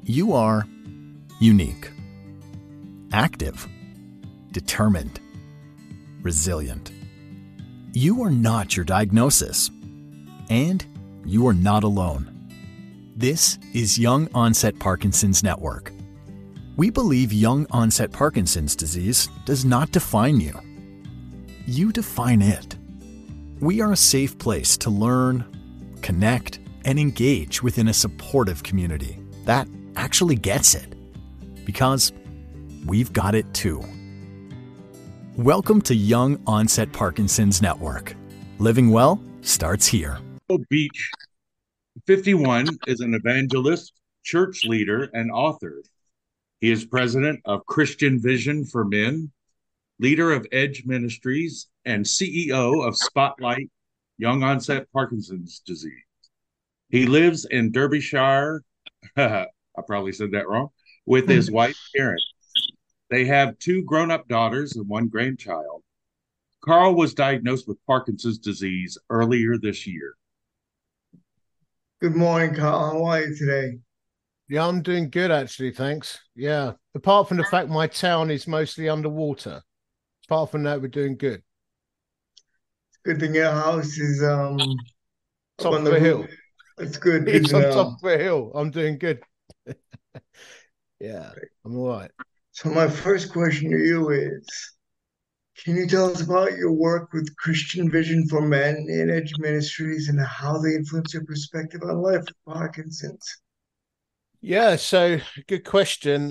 You are unique, active, determined, resilient. You are not your diagnosis, and you are not alone. This is Young Onset Parkinson's Network. We believe young onset Parkinson's disease does not define you. You define it. We are a safe place to learn, connect, and engage within a supportive community that actually gets it. Because we've got it too. Welcome to Young Onset Parkinson's Network. Living well starts here. Beach, 51, is an evangelist, church leader, and author. He is president of Christian Vision for Men, leader of Edge Ministries, and CEO of Spotlight Young Onset Parkinson's Disease. He lives in Derbyshire, I probably said that wrong, with his wife, Karen. They have 2 grown-up daughters and 1 grandchild. Carl was diagnosed with Parkinson's disease earlier this year. Good morning, Carl. How are you today? Yeah, I'm doing good, actually, thanks. Yeah, apart from the fact my town is mostly underwater. Apart from that, we're doing good. It's good thing your house is up Top on of the a roof. hill. It's good. It's to on know. top of a hill. I'm doing good. Yeah, I'm all right. So my first question to you is, can you tell us about your work with Christian Vision for Men and Edge Ministries and how they influence your perspective on life with Parkinson's? Yeah, so good question.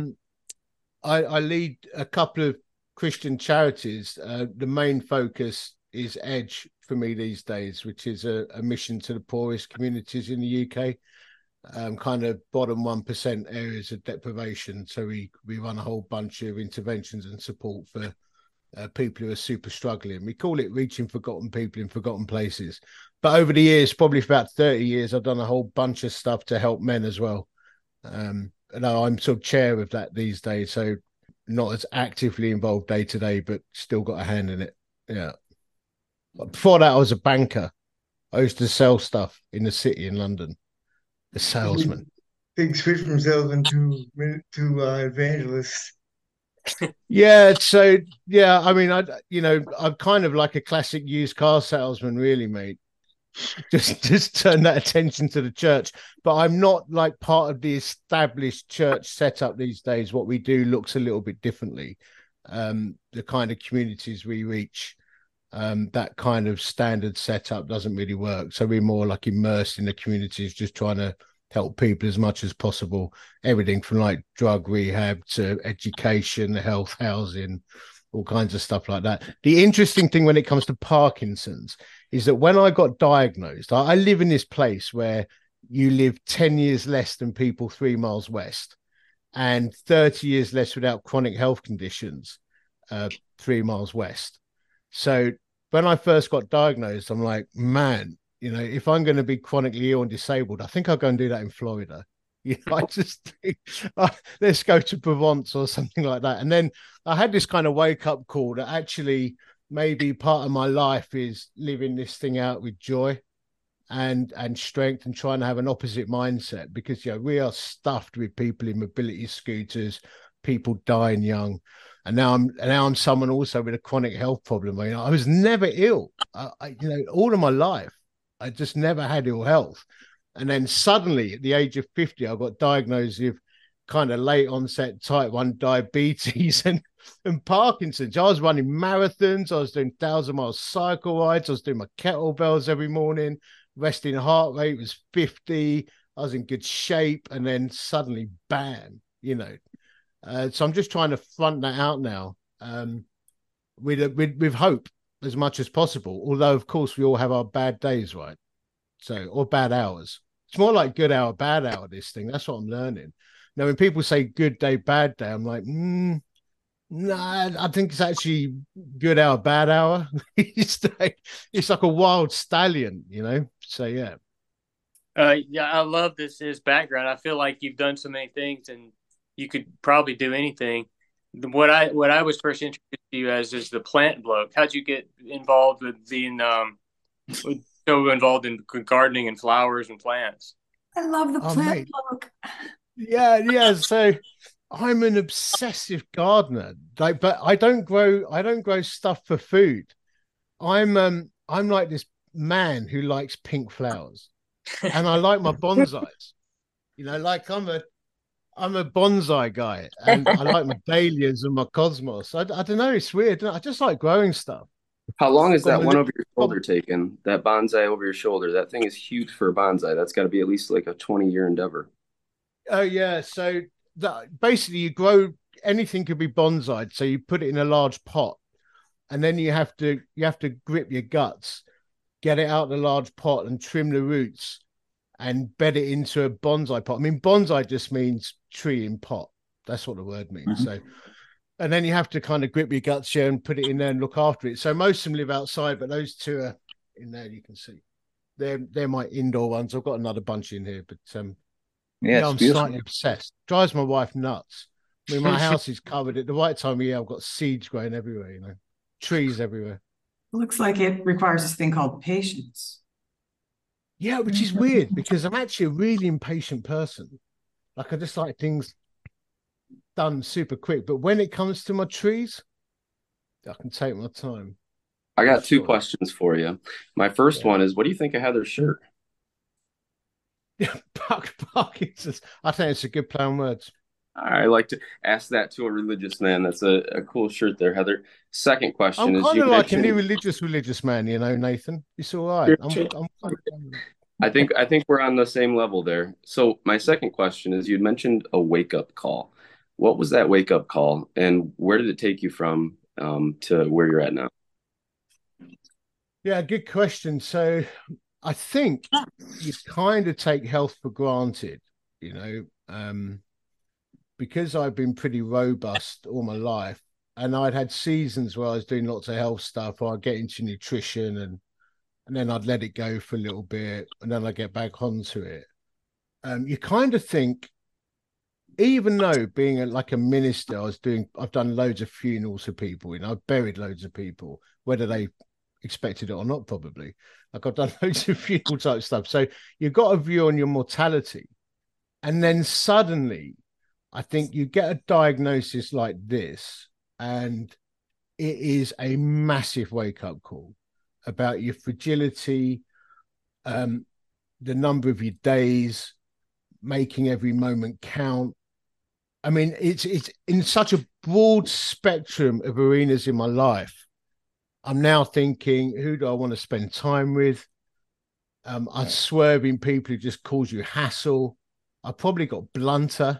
I lead a couple of Christian charities. The main focus is Edge for me these days, which is a mission to the poorest communities in the UK. Kind of bottom 1% areas of deprivation. So we run a whole bunch of interventions and support for people who are super struggling. We call it reaching forgotten people in forgotten places. But over the years, probably for about 30 years, I've done a whole bunch of stuff to help men as well. And I'm sort of chair of that these days. So not as actively involved day to day, but still got a hand in it. Yeah. But before that, I was a banker. I used to sell stuff in the city in London. A salesman. Big switch from salesman to evangelist. Yeah, so yeah, I mean, I'm kind of like a classic used car salesman, really, mate. Just turn that attention to the church, but I'm not like part of the established church setup these days. What we do looks a little bit differently. The kind of communities we reach, that kind of standard setup doesn't really work. So we're more like immersed in the communities, just trying to help people as much as possible. Everything from like drug rehab to education, health, housing, all kinds of stuff like that. The interesting thing when it comes to Parkinson's is that when I got diagnosed, I live in this place where you live 10 years less than people 3 miles west and 30 years less without chronic health conditions 3 miles west. So when I first got diagnosed, I'm like, man, if I'm going to be chronically ill and disabled, I think I'll go and do that in Florida. I just think, let's go to Provence or something like that. And then I had this kind of wake up call that actually maybe part of my life is living this thing out with joy and strength and trying to have an opposite mindset, because we are stuffed with people in mobility scooters, people dying young. And now I'm someone also with a chronic health problem. I was never ill. All of my life, I just never had ill health. And then suddenly at the age of 50, I got diagnosed with kind of late onset type 1 diabetes and Parkinson's. I was running marathons. I was doing 1,000-mile cycle rides. I was doing my kettlebells every morning. Resting heart rate was 50. I was in good shape. And then suddenly, bam, So I'm just trying to front that out now with hope as much as possible. Although, of course, we all have our bad days, right? Or bad hours. It's more like good hour, bad hour, this thing. That's what I'm learning. Now, when people say good day, bad day, I'm like, nah, I think it's actually good hour, bad hour. It's like a wild stallion, So, yeah. Yeah, I love his background. I feel like you've done so many things and you could probably do anything. What I was first introduced to you as is the plant bloke. How'd you get involved with being so involved in gardening and flowers and plants? I love the plant bloke. Yeah. So I'm an obsessive gardener. Like, but I don't grow stuff for food. I'm like this man who likes pink flowers. And I like my bonsais. Like I'm a bonsai guy, and I like my dahlias and my cosmos. I don't know, it's weird. I just like growing stuff. How long is Got that my one little, over your shoulder taken? That bonsai over your shoulder. That thing is huge for a bonsai. That's got to be at least like a 20-year endeavor. oh yeah. So that basically you grow anything could be bonsai. So you put it in a large pot, and then you have to grip your guts, get it out of the large pot, and trim the roots, and bed it into a bonsai pot. I mean, bonsai just means tree in pot. That's what the word means. So, and then you have to kind of grip your guts here and put it in there and look after it. So most of them live outside, but those two are in there. You can see they're my indoor ones. I've got another bunch in here, but Yeah, yeah, it's I'm beautiful. slightly obsessed. Drives my wife nuts. I mean, my house is covered at the right time of year. I've got seeds growing everywhere. Trees everywhere. Looks like it requires this thing called patience. Yeah, which is weird because I'm actually a really impatient person. Like I just like things done super quick. But when it comes to my trees, I can take my time I for got two sure. questions for you. My first Yeah. one is, what do you think of Heather's shirt? Parkinson's. I think it's a good play on words. I like to ask that to a religious man. That's a cool shirt there, Heather. Second I'm question is, kind you of like a new mentioned religious man, Nathan. It's all right. I'm kind of, I think we're on the same level there. So my second question is, you'd mentioned a wake up call. What was that wake up call, and where did it take you from to where you're at now? yeah, good question. So I think you kind of take health for granted, you know, because I've been pretty robust all my life, and I'd had seasons where I was doing lots of health stuff, or I'd get into nutrition and then I'd let it go for a little bit, and then I get back onto it. You kind of think, even though being like a minister, I've done loads of funerals for people, I've buried loads of people, whether they expected it or not, probably. Like I've done loads of funeral type stuff. So you've got a view on your mortality. And then suddenly, I think you get a diagnosis like this, and it is a massive wake up call about your fragility, um, the number of your days, making every moment count. I mean, it's in such a broad spectrum of arenas in my life. I'm now thinking, who do I want to spend time with? I'm swerving people who just cause you hassle. I probably got blunter.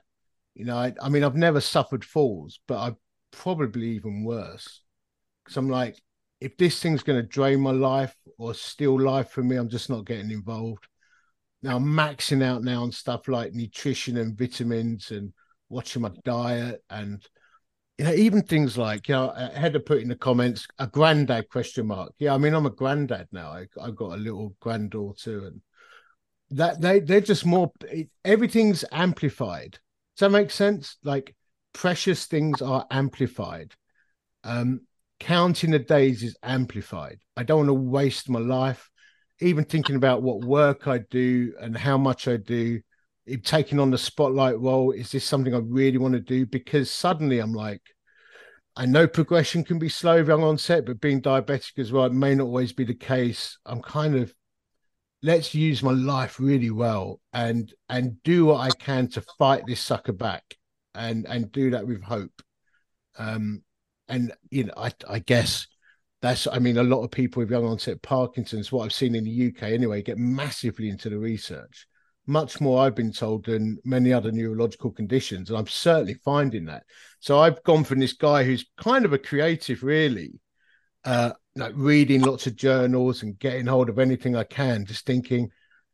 I mean, I've never suffered falls, but I probably even worse. Because I'm like, if this thing's going to drain my life or steal life from me, I'm just not getting involved. Now I'm maxing out now on stuff like nutrition and vitamins and watching my diet and even things like I had to put in the comments a granddad question mark. Yeah, I mean I'm a granddad now. I've got a little granddaughter and that they're just more. Everything's amplified. Does that make sense? Like precious things are amplified. Um, Counting the days is amplified. I don't want to waste my life. Even thinking about what work I do and how much I do, taking on the spotlight role, is this something I really want to do? Because suddenly I'm like, I know progression can be slow, young onset, but being diabetic as well, it may not always be the case. I'm kind of, let's use my life really well and do what I can to fight this sucker back and do that with hope. Um, and I guess I mean, a lot of people with young onset Parkinson's, what I've seen in the UK anyway, get massively into the research. Much more, I've been told, than many other neurological conditions. And I'm certainly finding that. So I've gone from this guy who's kind of a creative, really, like reading lots of journals and getting hold of anything I can, just thinking,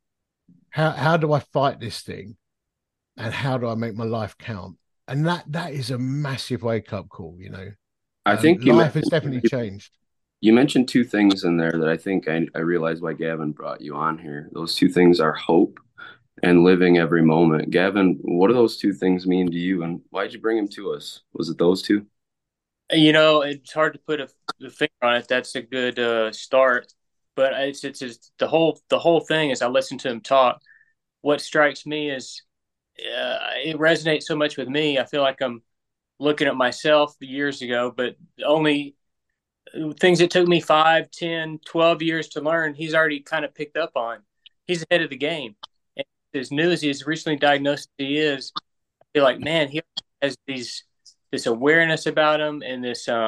how do I fight this thing? And how do I make my life count? And that is a massive wake up call. I think Life has definitely changed. you mentioned two things in there that I think I realized why Gavin brought you on here. Those two things are hope and living every moment. Gavin, what do those two things mean to you, and why'd you bring them to us? Was it those two? It's hard to put the finger on it. That's a good start, but it's the whole thing. As I listen to him talk, what strikes me is it resonates so much with me. I feel like I'm looking at myself years ago, but only things that took me 5, 10, 12 years to learn, he's already kind of picked up on. He's ahead of the game. And as new as he is, recently diagnosed as he is, I feel like, man, he has this awareness about him, and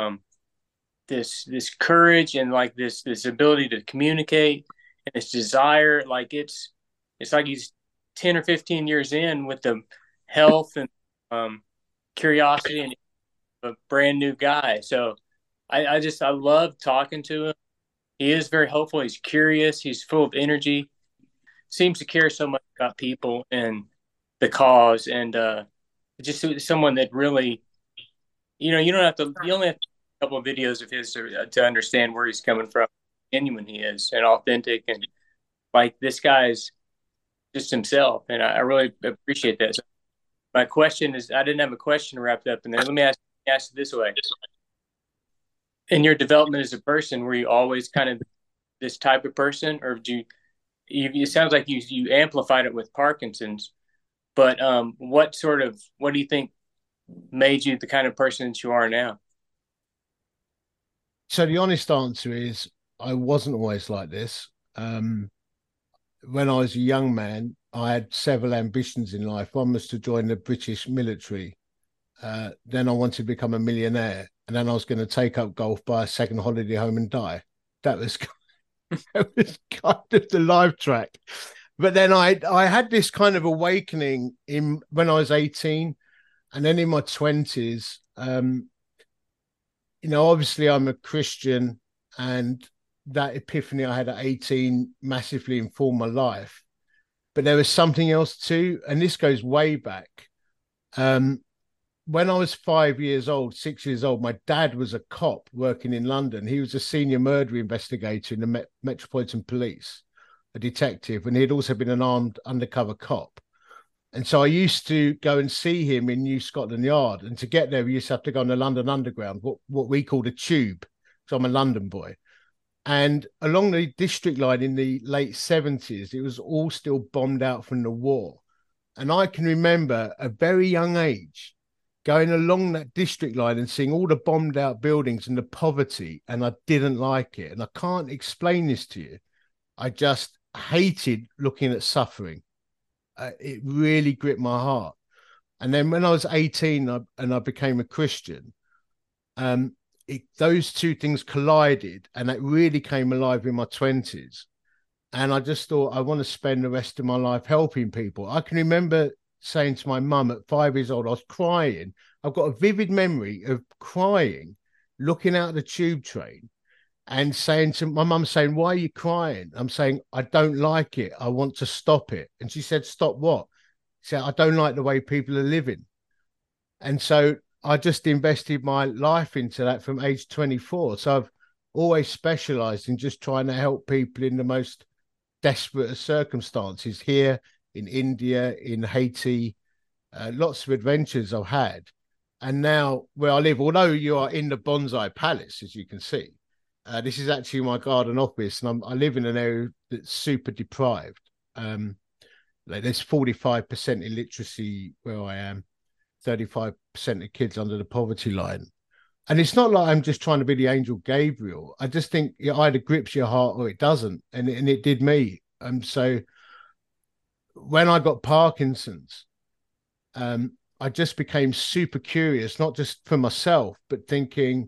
this courage, and like this ability to communicate, and this desire. Like it's like he's 10 or 15 years in with the health and curiosity, and a brand new guy. So I love talking to him. He is very hopeful. He's curious. He's full of energy. Seems to care so much about people and the cause, and just someone that really, you don't have to. You only have a couple of videos of his to understand where he's coming from, how genuine he is, and authentic, and like this guy's just himself, and I really appreciate that. So my question is, I didn't have a question wrapped up in there. Let me ask it this way: in your development as a person, were you always kind of this type of person, or do you it sounds like you amplified it with Parkinson's, but what do you think made you the kind of person that you are now? So the honest answer is I wasn't always like this. When I was a young man, I had several ambitions in life. One was to join the British military. Then I wanted to become a millionaire, and then I was going to take up golf, buy a second holiday home, and die. That was that was kind of the life track. But then I had this kind of awakening when I was 18, and then in my 20s. Obviously I'm a Christian, and that epiphany I had at 18 massively informed my life. But there was something else too, and this goes way back. When I was 5 years old, 6 years old, my dad was a cop working in London. He was a senior murder investigator in the Metropolitan Police, a detective, and he had also been an armed undercover cop. And so I used to go and see him in New Scotland Yard. And to get there, we used to have to go on the London Underground, what we call the tube. So I'm a London boy. And along the district line in the late 70s, it was all still bombed out from the war. And I can remember at a very young age going along that district line and seeing all the bombed out buildings and the poverty. And I didn't like it. And I can't explain this to you. I just hated looking at suffering. It really gripped my heart. And then when I was 18 and I became a Christian, those two things collided, and it really came alive in my 20s. And I just thought, I want to spend the rest of my life helping people. I can remember saying to my mum at 5 years old, I was crying. I've got a vivid memory of crying, looking out the tube train, and saying to my mum, saying, "Why are you crying?" I'm saying, "I don't like it. I want to stop it." And she said, "Stop what?" She said, "I don't like the way people are living." And so I just invested my life into that from age 24. So I've always specialized in just trying to help people in the most desperate of circumstances, here in India, in Haiti, lots of adventures I've had. And now where I live, although you are in the Bonsai Palace, as you can see, this is actually my garden office, and I live in an area that's super deprived. There's 45% illiteracy where I am, 35% of kids under the poverty line. And it's not like I'm just trying to be the angel Gabriel. I just think it either grips your heart or it doesn't. And it did me. So when I got Parkinson's, I just became super curious, not just for myself, but thinking,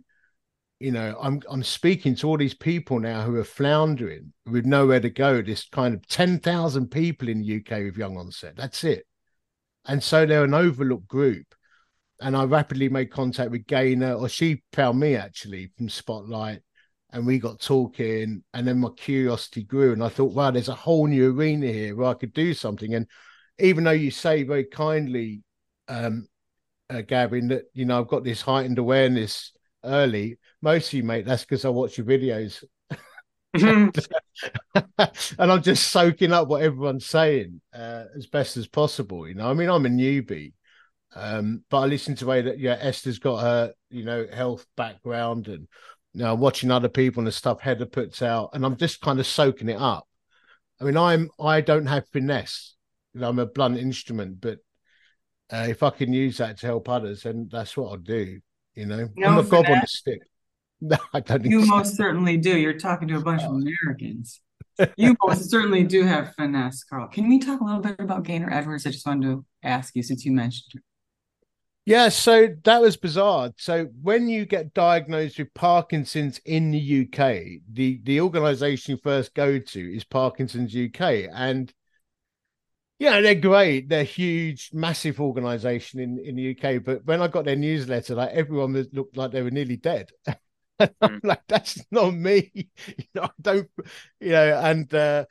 I'm speaking to all these people now who are floundering with nowhere to go. This kind of 10,000 people in the UK with young onset. That's it. And so they're an overlooked group. And I rapidly made contact with Gaynor, or she found me actually from Spotlight. And we got talking, and then my curiosity grew. And I thought, wow, there's a whole new arena here where I could do something. And even though you say very kindly, Gavin, that, I've got this heightened awareness early, mostly, mate, that's because I watch your videos. And I'm just soaking up what everyone's saying as best as possible. I'm a newbie, but I listen to the way that Esther's got her health background, and watching other people and the stuff Heather puts out, and I'm just kind of soaking it up. I don't have finesse. I'm a blunt instrument, but if I can use that to help others, then that's what I'll do. I'm No, not gob on Vanessa, the stick. No, I don't think you so. most certainly do. You're talking to a bunch of Oh. Americans. You most certainly do have finesse, Carl. Can we talk a little bit about Gaynor Edwards? I just wanted to ask you since you mentioned her. Yeah, so that was bizarre. So when you get diagnosed with Parkinson's in the UK, the organization you first go to is Parkinson's UK. And yeah, they're great. They're huge, massive organization in the UK. But when I got their newsletter, like everyone looked like they were nearly dead. I'm like, that's not me. I don't, and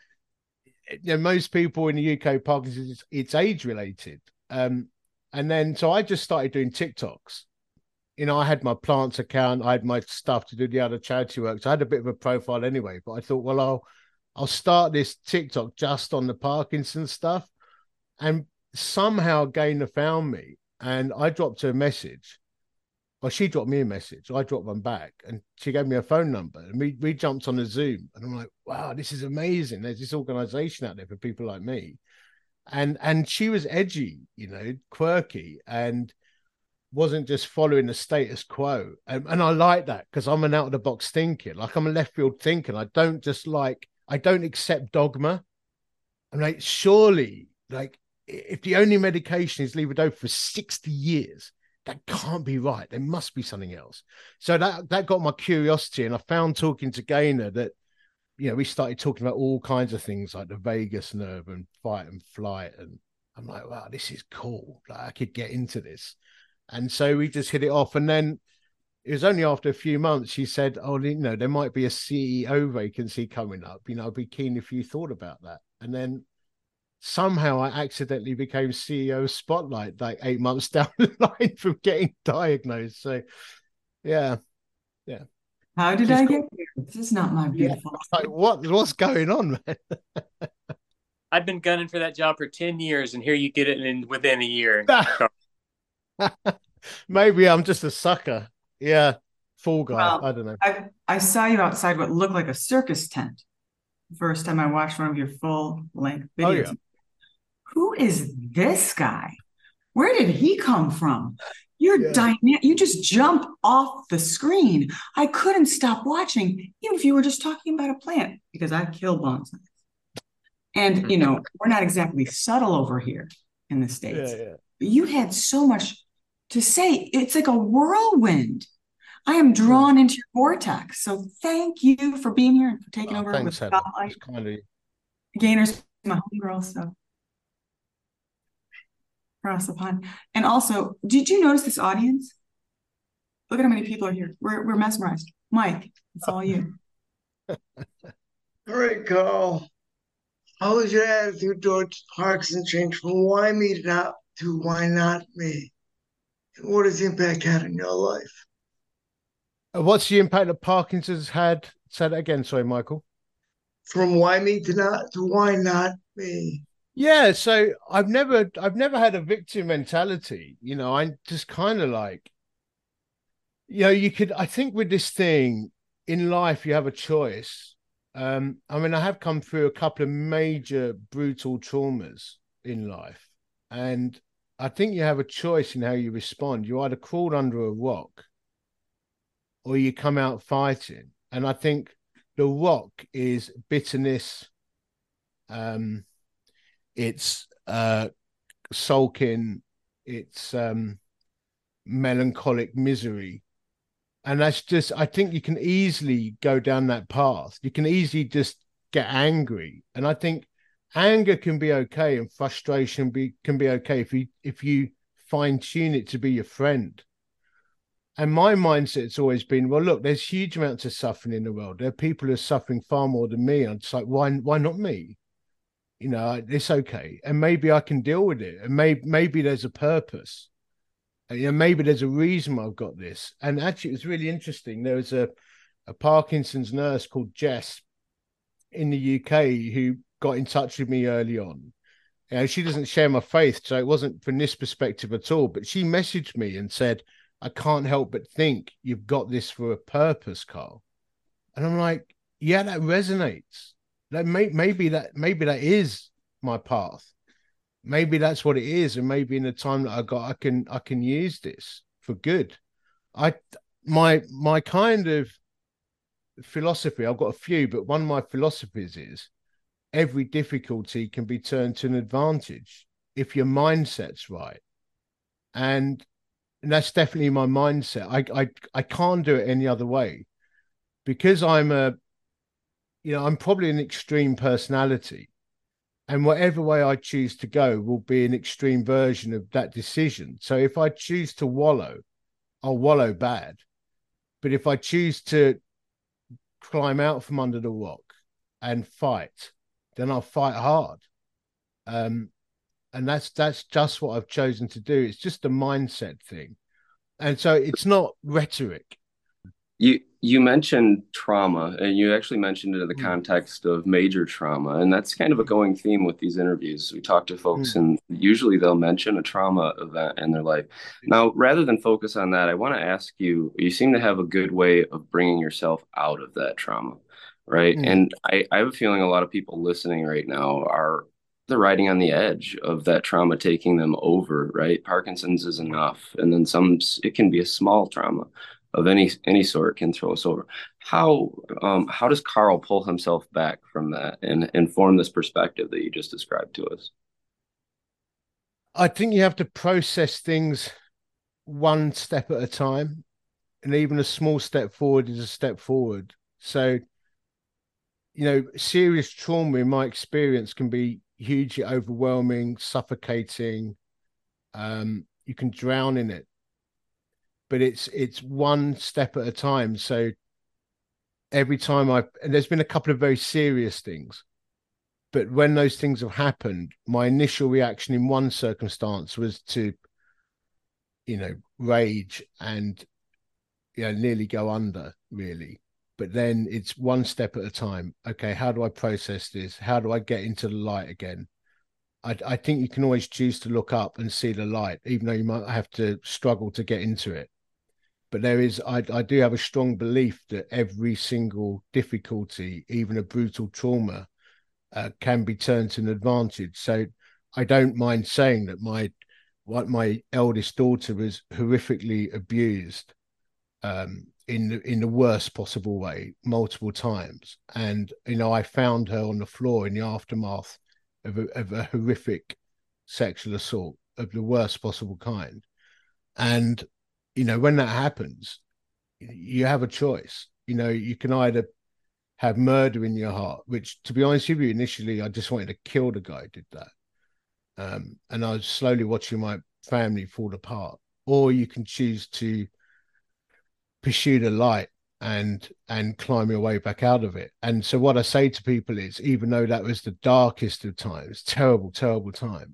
most people in the UK, Parkinson's, it's age related. And then so I just started doing TikToks. I had my plants account, I had my stuff to do the other charity work. So I had a bit of a profile anyway, but I thought, well, I'll start this TikTok just on the Parkinson's stuff. And somehow Gaynor found me, and I dropped her a message. Well, she dropped me a message. I dropped one back, and she gave me a phone number, and we jumped on a Zoom. And I'm like, wow, this is amazing. There's this organization out there for people like me. And she was edgy, quirky, and wasn't just following the status quo. And I like that because I'm an out of the box thinker. Like, I'm a left field thinker. I don't accept dogma. I'm like, surely, like, if the only medication is levodopa for 60 years, that can't be right. There must be something else. So that got my curiosity. And I found, talking to Gaynor, that, we started talking about all kinds of things like the vagus nerve and fight and flight. And I'm like, wow, this is cool. Like, I could get into this. And so we just hit it off. And then it was only after a few months she said, oh, there might be a CEO vacancy coming up. I'd be keen if you thought about that. And then somehow I accidentally became CEO of Spotlight like 8 months down the line from getting diagnosed. So, yeah. How did I get here? This is not my beautiful. Yeah. Like, what's going on, man? I've been gunning for that job for 10 years, and here you get it within a year. Maybe I'm just a sucker. Yeah. Fool guy. Well, I don't know. I saw you outside what looked like a circus tent the first time I watched one of your full-length videos. Oh, yeah. Who is this guy? Where did he come from? You're dynamic. You just jump off the screen. I couldn't stop watching, even if you were just talking about a plant, because I kill bonsais. And, we're not exactly subtle over here in the States. Yeah. But you had so much to say. It's like a whirlwind. I am drawn into your vortex. So thank you for being here and for taking over with Spotlight. Kind of... Gaynor's my homegirl, so across the pond. And also, did you notice this audience? Look at how many people are here. We're mesmerized. Mike, it's all you. All right, Carl. How has your attitude towards Parkinson changed from why me to why not me? And what has the impact had on your life? What's the impact that Parkinson's had? Say that again, sorry, Michael. From why me to why not me? Yeah, so I've never had a victim mentality. I'm just kind of like, I think with this thing in life, you have a choice. I have come through a couple of major brutal traumas in life, and I think you have a choice in how you respond. You either crawl under a rock or you come out fighting. And I think the rock is bitterness. It's sulking. It's melancholic misery. And that's just, I think you can easily go down that path. You can easily just get angry. And I think anger can be okay, and frustration can be okay if you fine tune it to be your friend. And my mindset's always been, well, look, there's huge amounts of suffering in the world. There are people who are suffering far more than me. And it's like, why not me? It's okay. And maybe I can deal with it. And maybe there's a purpose. Maybe there's a reason I've got this. And actually, it was really interesting. There was a Parkinson's nurse called Jess in the UK who got in touch with me early on. She doesn't share my faith, so it wasn't from this perspective at all. But she messaged me and said, I can't help but think you've got this for a purpose, Carl. And I'm like, yeah, that resonates. Maybe that is my path. maybe that's what it is, and maybe in the time that I got, I can use this for good. I my kind of philosophy, I've got a few, but one of my philosophies is every difficulty can be turned to an advantage if your mindset's right. And that's definitely my mindset. I can't do it any other way, because I'm I'm probably an extreme personality, and whatever way I choose to go will be an extreme version of that decision. So if I choose to wallow, I'll wallow bad. But if I choose to climb out from under the rock and fight, then I'll fight hard. And that's just what I've chosen to do. It's just a mindset thing. And so it's not rhetoric. You mentioned trauma, and you actually mentioned it in the context of major trauma, and that's kind of a going theme with these interviews. We talk to folks, and usually they'll mention a trauma event in their life. Now, rather than focus on that, I want to ask you, you seem to have a good way of bringing yourself out of that trauma, right? And I have a feeling a lot of people listening right now they're riding on the edge of that trauma taking them over, right? Parkinson's is enough, and then it can be a small trauma of any sort can throw us over. How does Carl pull himself back from that and form this perspective that you just described to us? I think you have to process things one step at a time, and even a small step forward is a step forward. So, serious trauma in my experience can be hugely overwhelming, suffocating. You can drown in it. But it's one step at a time. So every time and there's been a couple of very serious things, but when those things have happened, my initial reaction in one circumstance was to, rage and, nearly go under, really. But then it's one step at a time. Okay, how do I process this? How do I get into the light again? I think you can always choose to look up and see the light, even though you might have to struggle to get into it. But I do have a strong belief that every single difficulty, even a brutal trauma, can be turned to an advantage. So I don't mind saying that my eldest daughter was horrifically abused in the worst possible way multiple times. And, I found her on the floor in the aftermath of a horrific sexual assault of the worst possible kind. And when that happens, you have a choice. You can either have murder in your heart, which, to be honest with you, initially I just wanted to kill the guy who did that. And I was slowly watching my family fall apart. Or you can choose to pursue the light and climb your way back out of it. And so what I say to people is, even though that was the darkest of times, terrible, terrible time,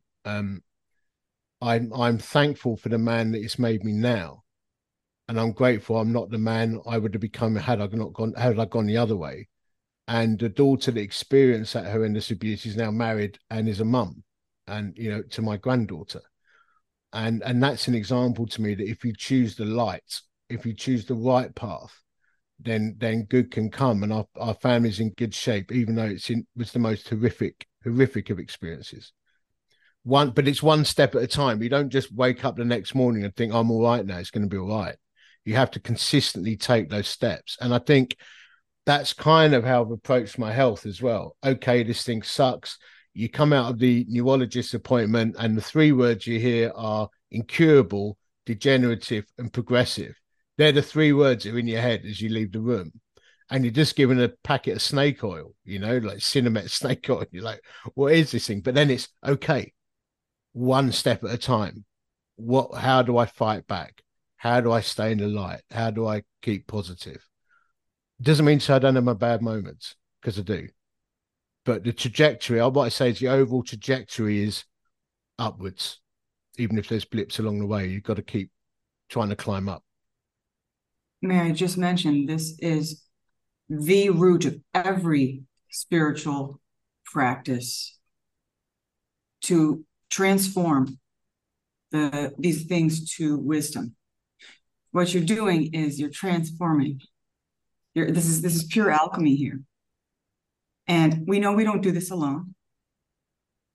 I'm thankful for the man that it's made me now. And I'm grateful I'm not the man I would have become had I gone the other way. And the daughter that experienced that horrendous abuse is now married and is a mum, and to my granddaughter. And that's an example to me that if you choose the light, if you choose the right path, then good can come, and our family's in good shape, even though it was the most horrific of experiences. But it's one step at a time. You don't just wake up the next morning and think, I'm all right now, it's going to be all right. You have to consistently take those steps. And I think that's kind of how I've approached my health as well. Okay, this thing sucks. You come out of the neurologist appointment and the 3 words you hear are incurable, degenerative, and progressive. They're the 3 words that are in your head as you leave the room. And you're just given a packet of snake oil, like Cinemet snake oil. You're like, what is this thing? But then it's okay, one step at a time. How do I fight back? How do I stay in the light? How do I keep positive? It doesn't mean I don't have my bad moments, because I do. But the trajectory, what I say is the overall trajectory is upwards. Even if there's blips along the way, you've got to keep trying to climb up. May I just mention, this is the root of every spiritual practice to transform these things to wisdom. What you're doing is you're transforming. This is pure alchemy here. And we know we don't do this alone.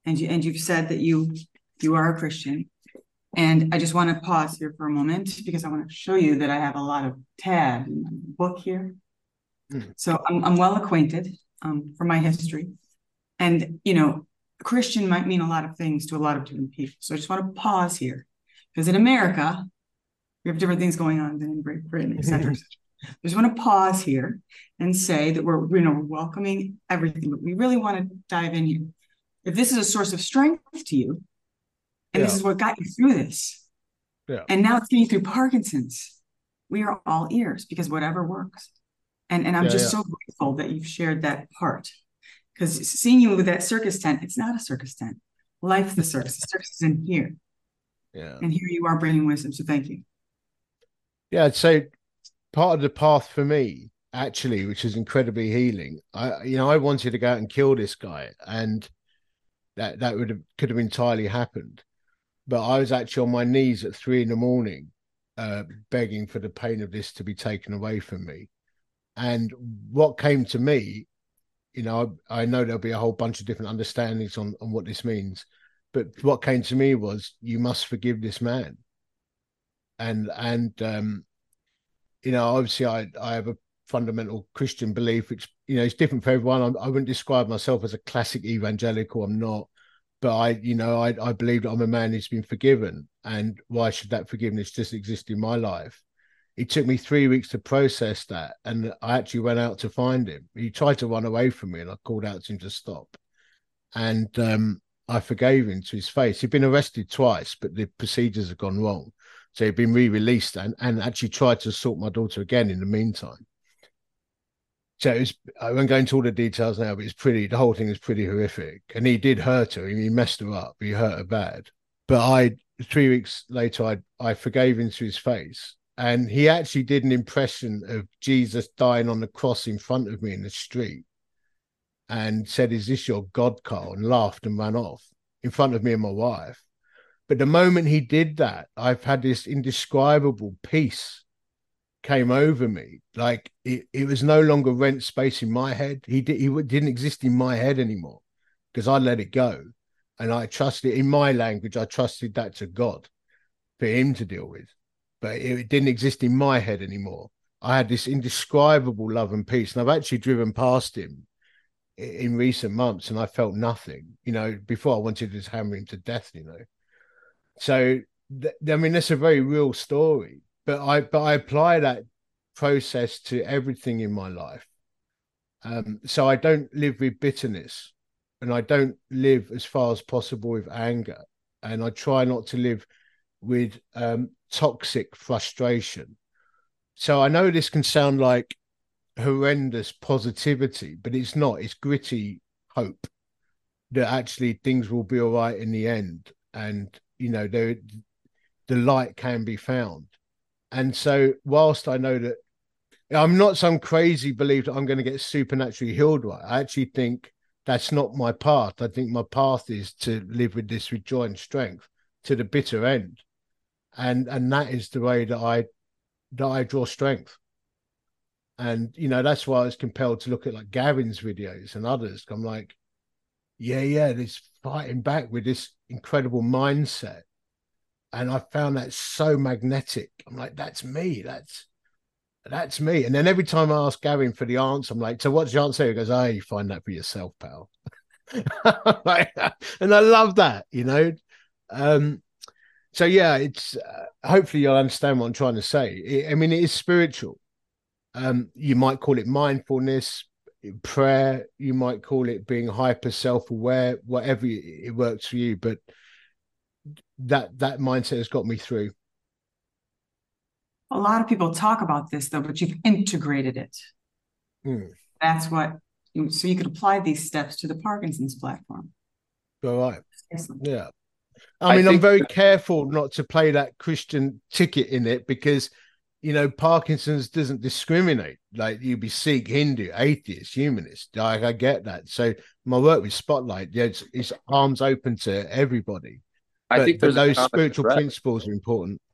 and you've said that you are a Christian. And I just want to pause here for a moment because I want to show you that I have a lot of tabs in my book here. So I'm well acquainted for my history. And, Christian might mean a lot of things to a lot of different people. So I just want to pause here because in America, we have different things going on than in Great Britain, et cetera. I just want to pause here and say that we're welcoming everything, but we really want to dive in here. If this is a source of strength to you, and this is what got you through this, and now it's getting you through Parkinson's, we are all ears because whatever works. And I'm just so grateful that you've shared that part. Because seeing you with that circus tent, it's not a circus tent. Life's the circus. The circus is in here. Yeah. And here you are bringing wisdom. So thank you. Yeah, I'd say part of the path for me, actually, which is incredibly healing. I wanted to go out and kill this guy, and that could have entirely happened. But I was actually on my knees at 3 a.m, begging for the pain of this to be taken away from me. And what came to me, I know there'll be a whole bunch of different understandings on what this means, but what came to me was, you must forgive this man. And obviously I have a fundamental Christian belief, which, it's different for everyone. I wouldn't describe myself as a classic evangelical. I'm not, but I believe that I'm a man who's been forgiven. And why should that forgiveness just exist in my life? It took me 3 weeks to process that. And I actually went out to find him. He tried to run away from me and I called out to him to stop. And I forgave him to his face. He'd been arrested twice, but the procedures had gone wrong. So he'd been re-released and actually tried to assault my daughter again in the meantime. So I won't go into all the details now, but the whole thing is pretty horrific. And he did hurt her. He messed her up. He hurt her bad. But 3 weeks later, I forgave him to his face. And he actually did an impression of Jesus dying on the cross in front of me in the street and said, "Is this your God, Carl?" and laughed and ran off in front of me and my wife. But the moment he did that, I've had this indescribable peace came over me. Like it was no longer rent space in my head. He didn't exist in my head anymore because I let it go. And I trusted, in my language, I trusted that to God for him to deal with. But it didn't exist in my head anymore. I had this indescribable love and peace. And I've actually driven past him in recent months and I felt nothing. Before I wanted to just hammer him to death, So, that's a very real story. But I apply that process to everything in my life. So I don't live with bitterness and I don't live as far as possible with anger. And I try not to live with toxic frustration. So I know this can sound like horrendous positivity, but it's not. It's gritty hope that actually things will be all right in the end. And, the light can be found. And so whilst I know that I'm not some crazy belief that I'm going to get supernaturally healed, right? I actually think that's not my path. I think my path is to live with this with joy and strength to the bitter end. And that is the way that I draw strength. And, that's why I was compelled to look at like Gavin's videos and others. I'm like, this fighting back with this incredible mindset. And I found that so magnetic. I'm like, that's me. That's me. And then every time I ask Gavin for the answer, I'm like, so what's the answer? He goes, you find that for yourself, pal. And I love that, So it's hopefully you'll understand what I'm trying to say. It is spiritual. You might call it mindfulness, prayer. You might call it being hyper self-aware, whatever it works for you. But that mindset has got me through. A lot of people talk about this though, but you've integrated it. That's what. So you could apply these steps to the Parkinson's platform. All right. Excellent. Yeah. I'm very careful not to play that Christian ticket in it because, Parkinson's doesn't discriminate. Like you be Sikh, Hindu, atheist, humanist. I get that. So my work with Spotlight, it's arms open to everybody. I think those spiritual principles are important.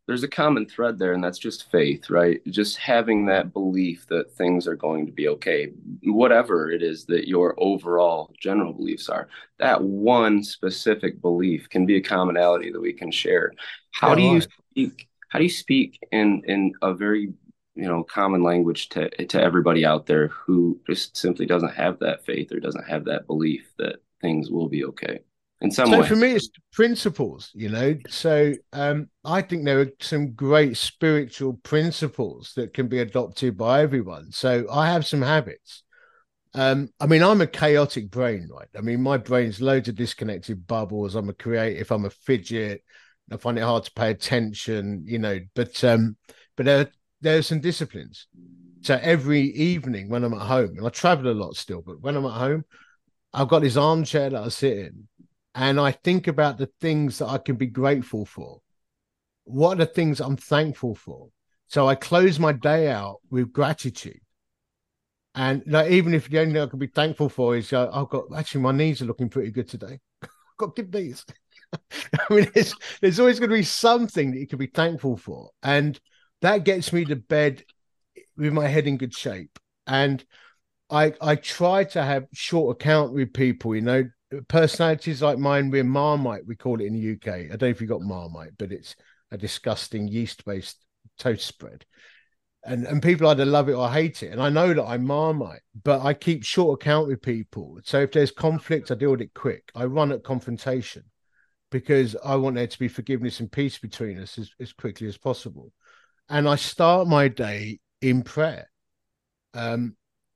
there's a common thread there, and that's just faith, right? Just having that belief that things are going to be okay, whatever it is that your overall general beliefs are. That one specific belief can be a commonality that we can share. How Yeah, do you right. speak? How do you speak in a very common language to everybody out there who just simply doesn't have that faith or doesn't have that belief that things will be okay in some So for ways? me, it's principles, So I think there are some great spiritual principles that can be adopted by everyone. So I have some habits. I mean, I'm a chaotic brain, right? I mean, my brain's loads of disconnected bubbles. I'm a creative. I'm a fidget. I find it hard to pay attention, but there are some disciplines. So every evening when I'm at home, and I travel a lot still, but when I'm at home, I've got this armchair that I sit in, and I think about the things that I can be grateful for. What are the things I'm thankful for? So I close my day out with gratitude. And even if the only thing I can be thankful for is I've got actually my knees are looking pretty good today. I've got good knees. I mean, there's always going to be something that you can be thankful for, and that gets me to bed with my head in good shape. And I try to have short account with people, personalities like mine. We're Marmite, we call it in the UK. I don't know if you got Marmite, but it's a disgusting yeast-based toast spread. And people either love it or hate it. And I know that I'm Marmite, but I keep short account with people. So if there's conflict, I deal with it quick. I run at confrontation because I want there to be forgiveness and peace between us as quickly as possible. And I start my day in prayer. And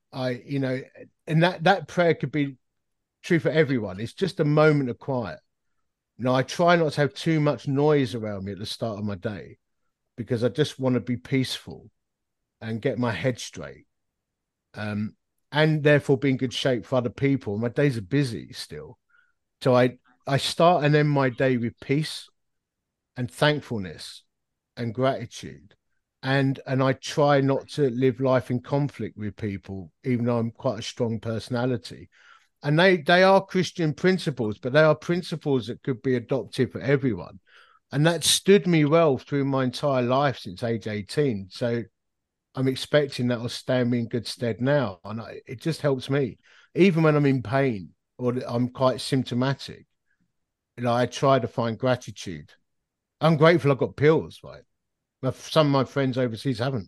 that prayer could be true for everyone. It's just a moment of quiet. I try not to have too much noise around me at the start of my day because I just want to be peaceful and get my head straight. And therefore be in good shape for other people. My days are busy still. So I start and end my day with peace and thankfulness and gratitude. And I try not to live life in conflict with people, even though I'm quite a strong personality. And they are Christian principles, but they are principles that could be adopted for everyone. And that stood me well through my entire life since age 18. So I'm expecting that will stand me in good stead now. And it just helps me. Even when I'm in pain or I'm quite symptomatic, I try to find gratitude. I'm grateful I've got pills, right? Some of my friends overseas haven't.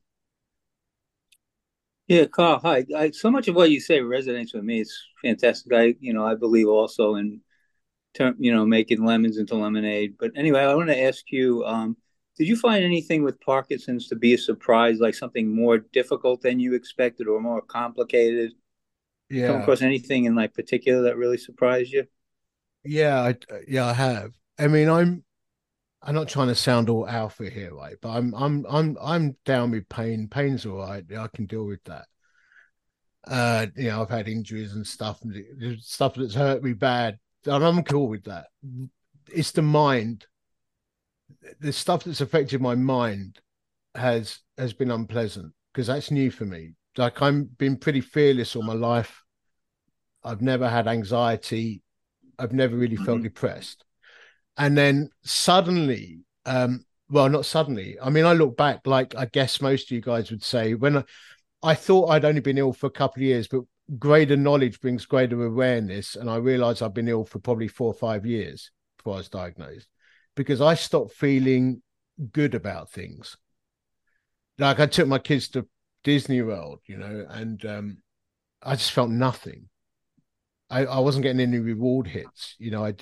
Yeah, Carl, hi. So much of what you say resonates with me. It's fantastic. I believe also in making lemons into lemonade. But anyway, I want to ask you, did you find anything with Parkinson's to be a surprise, like something more difficult than you expected or more complicated? Come Yeah. across anything in like particular that really surprised you? Yeah, I have. I mean, I'm not trying to sound all alpha here, right? But I'm down with pain. Pain's all right. I can deal with that. I've had injuries and stuff that's hurt me bad, and I'm cool with that. It's the mind. The stuff that's affected my mind has been unpleasant because that's new for me. Like I've been pretty fearless all my life. I've never had anxiety. I've never really felt depressed. And then suddenly, well, not suddenly. I mean, I look back, like I guess most of you guys would say, when I thought I'd only been ill for a couple of years, but greater knowledge brings greater awareness. And I realized I've been ill for probably 4 or 5 years before I was diagnosed because I stopped feeling good about things. Like I took my kids to Disney World, and I just felt nothing. I wasn't getting any reward hits.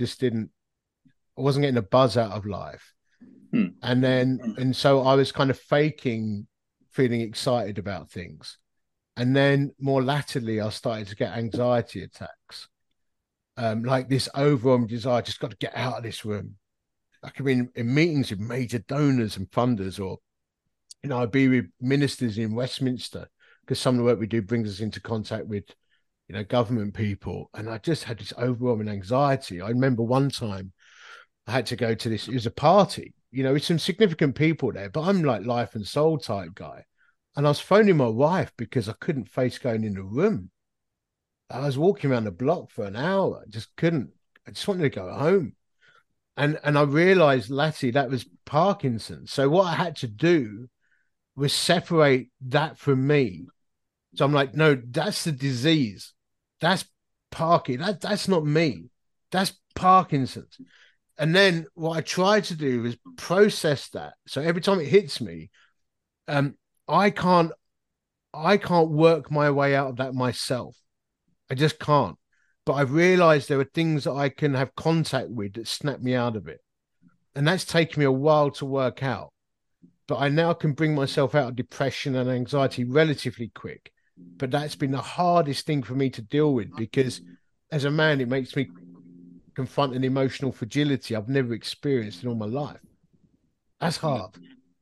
I wasn't getting a buzz out of life. And so I was kind of faking feeling excited about things. And then more latterly, I started to get anxiety attacks. Like this overwhelming desire, I just got to get out of this room. I could be in meetings with major donors and funders, or, I'd be with ministers in Westminster because some of the work we do brings us into contact with, government people. And I just had this overwhelming anxiety. I remember one time I had to go to this, it was a party, with some significant people there, but I'm like life and soul type guy. And I was phoning my wife because I couldn't face going in the room. I was walking around the block for an hour. I just couldn't. I just wanted to go home. And I realized, Latty, that was Parkinson's. So what I had to do was separate that from me. So I'm like, no, that's the disease. That's That's not me. That's Parkinson's. And then what I tried to do is process that. So every time it hits me, I can't work my way out of that myself. I just can't. But I've realized there are things that I can have contact with that snap me out of it. And that's taken me a while to work out. But I now can bring myself out of depression and anxiety relatively quick. But that's been the hardest thing for me to deal with, because as a man, it makes me confront an emotional fragility I've never experienced in all my life. That's hard.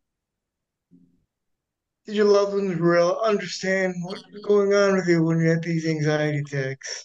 Did your loved ones really understand what's going on with you when you had these anxiety attacks?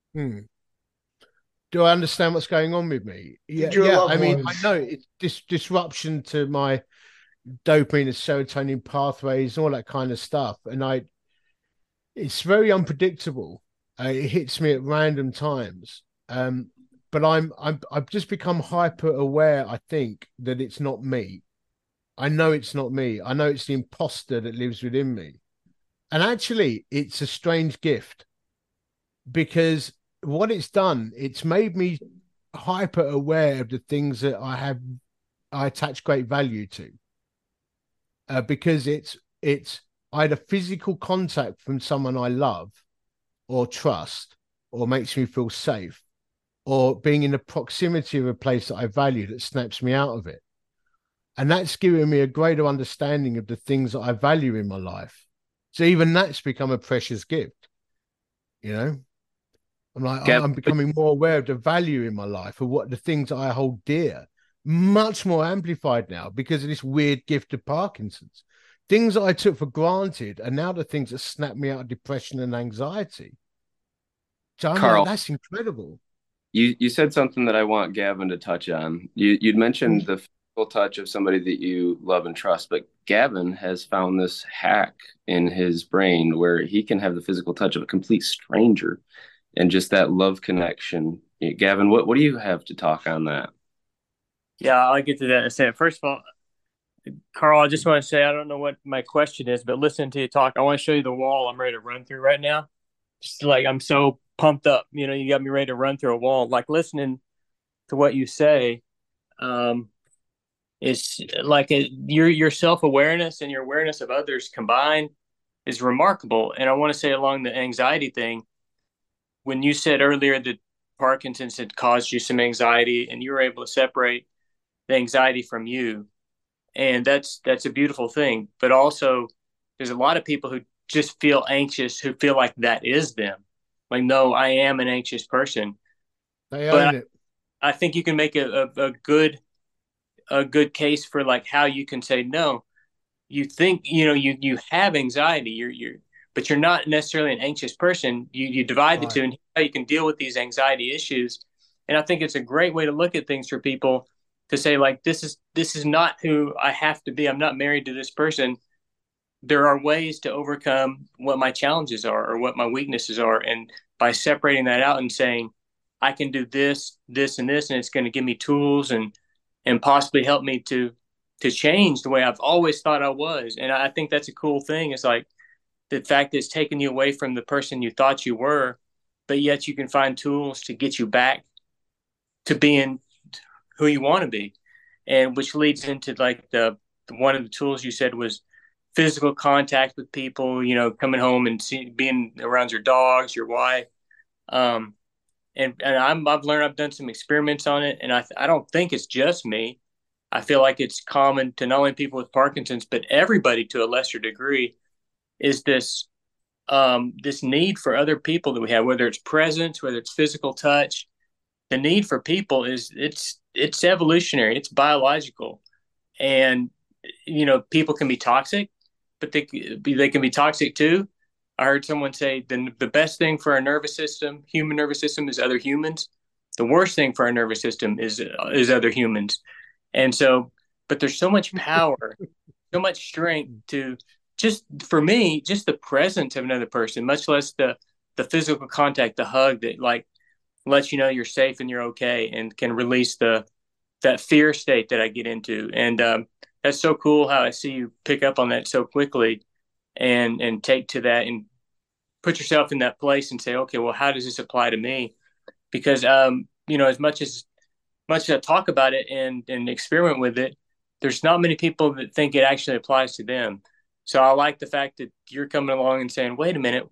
Do I understand what's going on with me? Yeah. I mean, I know it's disruption to my dopamine and serotonin pathways and all that kind of stuff. And it's very unpredictable. It hits me at random times. But I've just become hyper aware, I think, that it's not me. I know it's not me. I know it's the imposter that lives within me. And actually, it's a strange gift, because what it's done, it's made me hyper aware of the things that I attach great value to. Because it's either physical contact from someone I love or trust or makes me feel safe, or being in the proximity of a place that I value that snaps me out of it. And that's given me a greater understanding of the things that I value in my life. So even that's become a precious gift. I'm becoming more aware of the value in my life, of what the things I hold dear, much more amplified now because of this weird gift of Parkinson's. Things that I took for granted are now the things that snap me out of depression and anxiety. So I'm Carl, like, that's incredible. You said something that I want Gavin to touch on. You'd mentioned the physical touch of somebody that you love and trust, but Gavin has found this hack in his brain where he can have the physical touch of a complete stranger and just that love connection. Gavin, what do you have to talk on that? Yeah, I'll get to that in a second. First of all, Carl, I just want to say I don't know what my question is, but listening to you talk, I want to show you the wall I'm ready to run through right now. Just like I'm so pumped up, you got me ready to run through a wall. Like listening to what you say, it's like your self-awareness and your awareness of others combined is remarkable. And I want to say along the anxiety thing, when you said earlier that Parkinson's had caused you some anxiety and you were able to separate the anxiety from you, and that's a beautiful thing. But also there's a lot of people who just feel anxious, who feel like that is them. Like, no, I am an anxious person. They own it. I think you can make a good case for like how you can say, no, you think, you have anxiety, but you're not necessarily an anxious person. You divide the two, and how you can deal with these anxiety issues. And I think it's a great way to look at things for people, to say like, this is not who I have to be. I'm not married to this person. There are ways to overcome what my challenges are or what my weaknesses are. And by separating that out and saying, I can do this, this, and this, and it's going to give me tools and possibly help me to change the way I've always thought I was. And I think that's a cool thing. It's like the fact that it's taken you away from the person you thought you were, but yet you can find tools to get you back to being who you want to be. And which leads into like the one of the tools you said was physical contact with people, coming home and being around your dogs, your wife. And I've learned, I've done some experiments on it, and I don't think it's just me. I feel like it's common to not only people with Parkinson's, but everybody to a lesser degree, is this need for other people that we have, whether it's presence, whether it's physical touch. The need for people it's evolutionary, it's biological. And, people can be toxic, but they can be toxic too. I heard someone say the best thing for our nervous system, human nervous system, is other humans. The worst thing for our nervous system is other humans. And so, but there's so much power, so much strength to just, for me, just the presence of another person, much less the physical contact, the hug that like lets you know you're safe and you're okay and can release the that fear state that I get into. And that's so cool how I see you pick up on that so quickly and take to that and put yourself in that place and say, okay, well, how does this apply to me? Because as much as I talk about it and experiment with it, there's not many people that think it actually applies to them. So I like the fact that you're coming along and saying, wait a minute,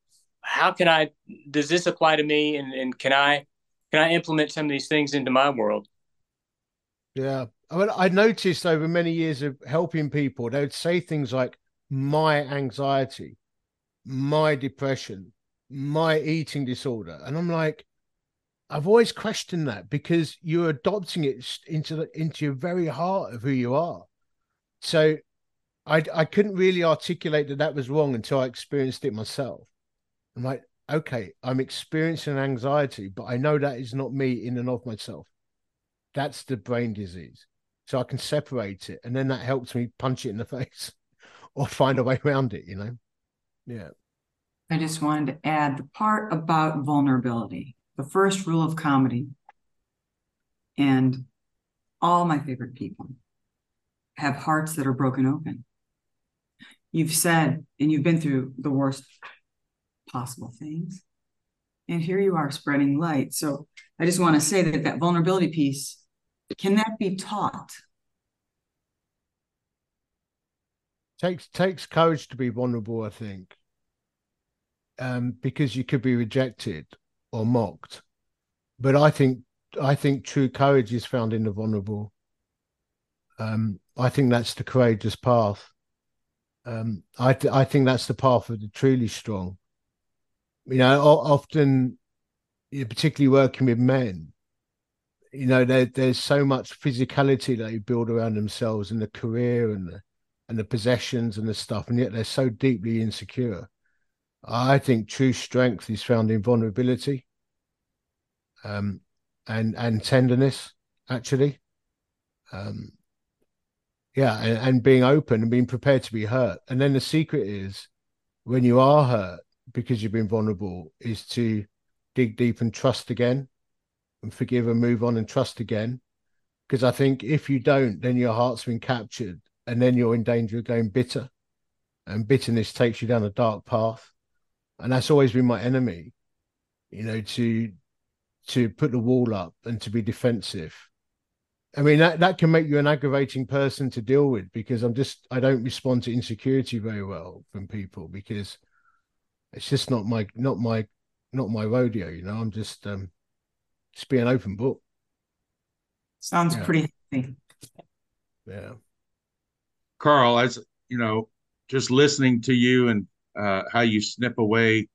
does this apply to me? And can I implement some of these things into my world? Yeah. I mean, I noticed over many years of helping people, they would say things like my anxiety, my depression, my eating disorder. And I'm like, I've always questioned that, because you're adopting it into your very heart of who you are. So I couldn't really articulate that was wrong until I experienced it myself. I'm like, okay, I'm experiencing anxiety, but I know that is not me in and of myself. That's the brain disease. So I can separate it. And then that helps me punch it in the face or find a way around it, Yeah. I just wanted to add the part about vulnerability, the first rule of comedy. And all my favorite people have hearts that are broken open. You've said, and you've been through the worst possible things. And here you are spreading light. So I just want to say that vulnerability piece, can that be taught? Takes courage to be vulnerable, I think. Because you could be rejected or mocked. But I think true courage is found in the vulnerable. I think that's the courageous path. I think that's the path of the truly strong. Often, particularly working with men, there's so much physicality that they build around themselves and the career and the possessions and the stuff, and yet they're so deeply insecure. I think true strength is found in vulnerability, and tenderness, actually. And being open and being prepared to be hurt. And then the secret is, when you are hurt because you've been vulnerable, is to dig deep and trust again, and forgive and move on and trust again. Because I think if you don't, then your heart's been captured, and then you're in danger of going bitter, and bitterness takes you down a dark path. And that's always been my enemy, to put the wall up and to be defensive. I mean, that can make you an aggravating person to deal with, because I don't respond to insecurity very well from people, because it's just not my rodeo, I'm just be an open book. Sounds pretty healthy. Yeah. Carl, as just listening to you and how you snip away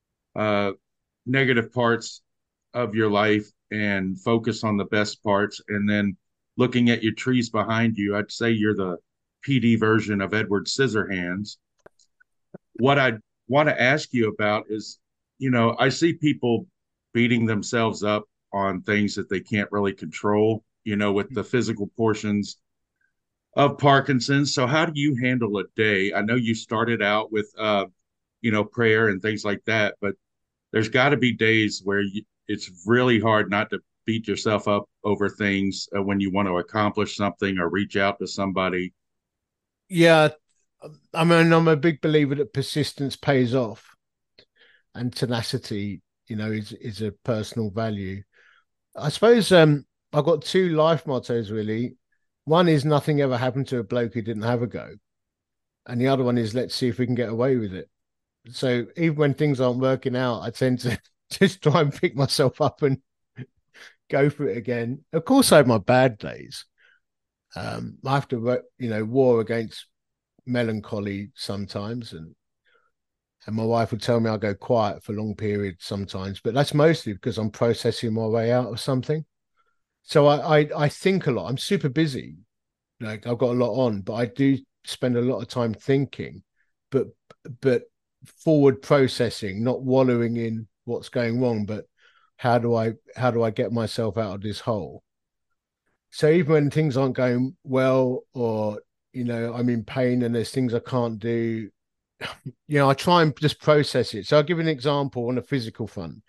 negative parts of your life and focus on the best parts, and then looking at your trees behind you, I'd say you're the PD version of Edward Scissorhands. What I want to ask you about is, I see people beating themselves up on things that they can't really control, with the physical portions of Parkinson's. So how do you handle a day? I know you started out with, prayer and things like that, but there's got to be days where it's really hard not to beat yourself up over things when you want to accomplish something or reach out to somebody. Yeah. I mean, I'm a big believer that persistence pays off, and tenacity, is a personal value. I suppose I've got two life mottos, really. One is nothing ever happened to a bloke who didn't have a go. And the other one is, let's see if we can get away with it. So even when things aren't working out, I tend to just try and pick myself up and go for it again. Of course, I have my bad days. I have to, war against melancholy sometimes, and my wife would tell me I go quiet for long periods sometimes, but that's mostly because I'm processing my way out of something. So I think a lot. I'm super busy, like I've got a lot on, but I do spend a lot of time thinking, but forward processing, not wallowing in what's going wrong, but how do I get myself out of this hole? So even when things aren't going well, or I'm in pain and there's things I can't do, I try and just process it. So I'll give an example on a physical front.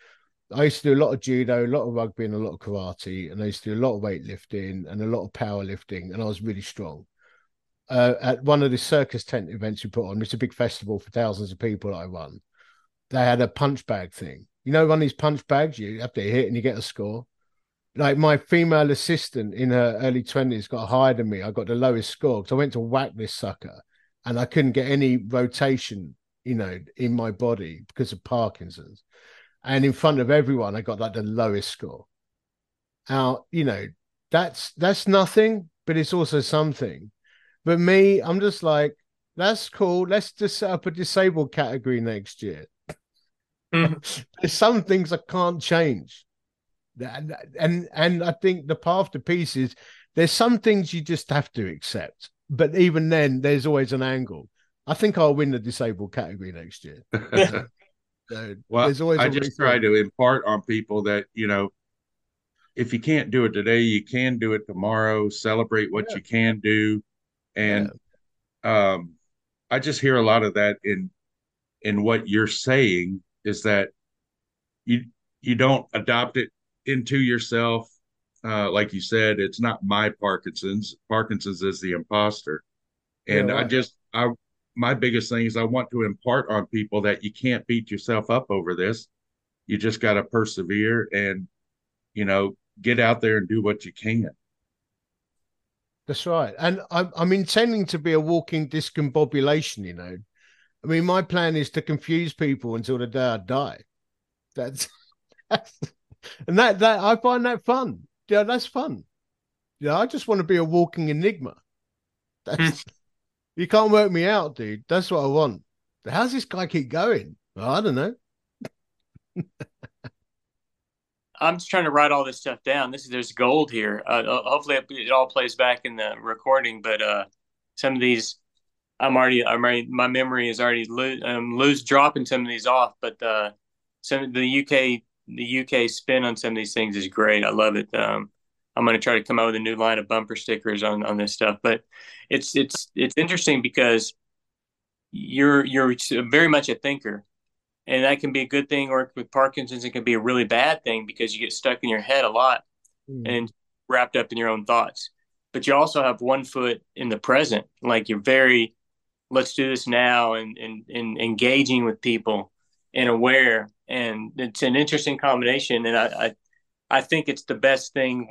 I used to do a lot of judo, a lot of rugby, and a lot of karate, and I used to do a lot of weightlifting and a lot of powerlifting, and I was really strong. At one of the circus tent events we put on, it's a big festival for thousands of people that I run. They had a punch bag thing. You know, one of these punch bags, you have to hit and you get a score. Like my female assistant in her early 20s got higher than me. I got the lowest score because I went to whack this sucker and I couldn't get any rotation, you know, in my body because of Parkinson's. And in front of everyone, I got like the lowest score. Now, you know, that's nothing, but it's also something. But me, I'm just like, that's cool. Let's just set up a disabled category next year. There's some things I can't change. And I think the path to peace is there's some things you just have to accept. But even then, there's always an angle. I think I'll win the disabled category next year. So well, there's always I just try to impart on people that, you know, if you can't do it today, you can do it tomorrow. Celebrate what you can do. And I just hear a lot of that in what you're saying is that you don't adopt it into yourself. Like you said, it's not my Parkinson's. Parkinson's is the imposter. And Yeah, right. My biggest thing is I want to impart on people that you can't beat yourself up over this. You just got to persevere and, you know, get out there and do what you can. That's right. And I'm intending to be a walking discombobulation, you know. I mean, my plan is to confuse people until the day I die. That's, that's and that I find that fun. Yeah, that's fun. Yeah, I just want to be a walking enigma. That's you can't work me out, dude. That's what I want. How's this guy keep going? Well, I don't know. I'm just trying to write all this stuff down. There's gold here. Hopefully it all plays back in the recording, but some of these my memory is already dropping some of these off, but some of the UK spin on some of these things is great. I love it. I'm going to try to come out with a new line of bumper stickers on this stuff, but it's interesting because you're very much a thinker, and that can be a good thing, or with Parkinson's it can be a really bad thing because you get stuck in your head a lot and wrapped up in your own thoughts. But you also have one foot in the present, like you're very let's do this now and engaging with people and aware, and it's an interesting combination. And I think it's the best thing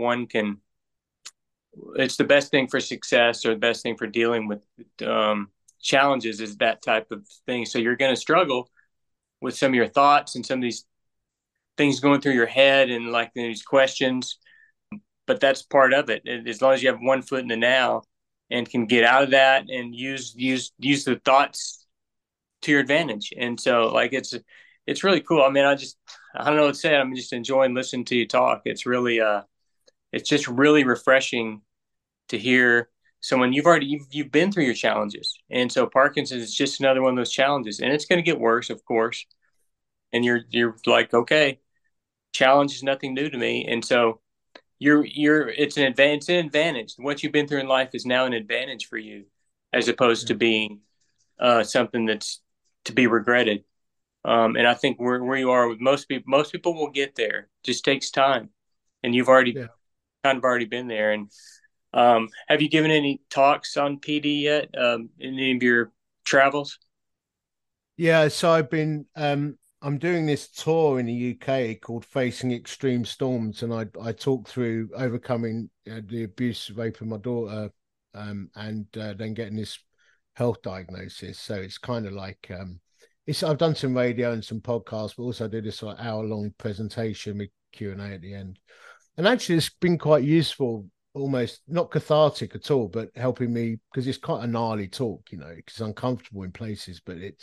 it's the best thing for success, or the best thing for dealing with challenges, is that type of thing. So you're going to struggle with some of your thoughts and some of these things going through your head and like these questions, but that's part of it. As long as you have one foot in the now and can get out of that and use the thoughts to your advantage. And so like it's really cool. I mean, I don't know what to say. I'm just enjoying listening to you talk. It's really it's just really refreshing to hear someone you've been through your challenges. And so Parkinson's is just another one of those challenges, and it's going to get worse, of course. And you're like, okay, challenge is nothing new to me. And so it's an advantage. What you've been through in life is now an advantage for you, as opposed to being something that's to be regretted. And I think where you are with most people will get there. It just takes time, and you've already already been there. And have you given any talks on PD yet in any of your travels? Yeah, so I've been I'm doing this tour in the UK called Facing Extreme Storms, and I talk through overcoming the abuse, rape of my daughter, and then getting this health diagnosis. So it's kind of like I've done some radio and some podcasts, but also I do this like hour-long presentation with Q&A at the end. And actually, it's been quite useful, almost not cathartic at all, but helping me, because it's quite a gnarly talk, you know, because it's uncomfortable in places, but it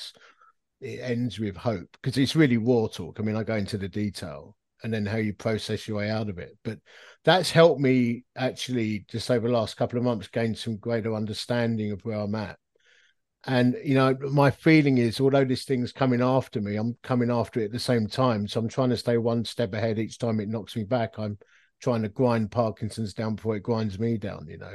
ends with hope, because it's really raw talk. I mean, I go into the detail and then how you process your way out of it. But that's helped me actually just over the last couple of months gain some greater understanding of where I'm at. And, you know, my feeling is, although this thing's coming after me, I'm coming after it at the same time. So I'm trying to stay one step ahead each time it knocks me back. I'm trying to grind Parkinson's down before it grinds me down, you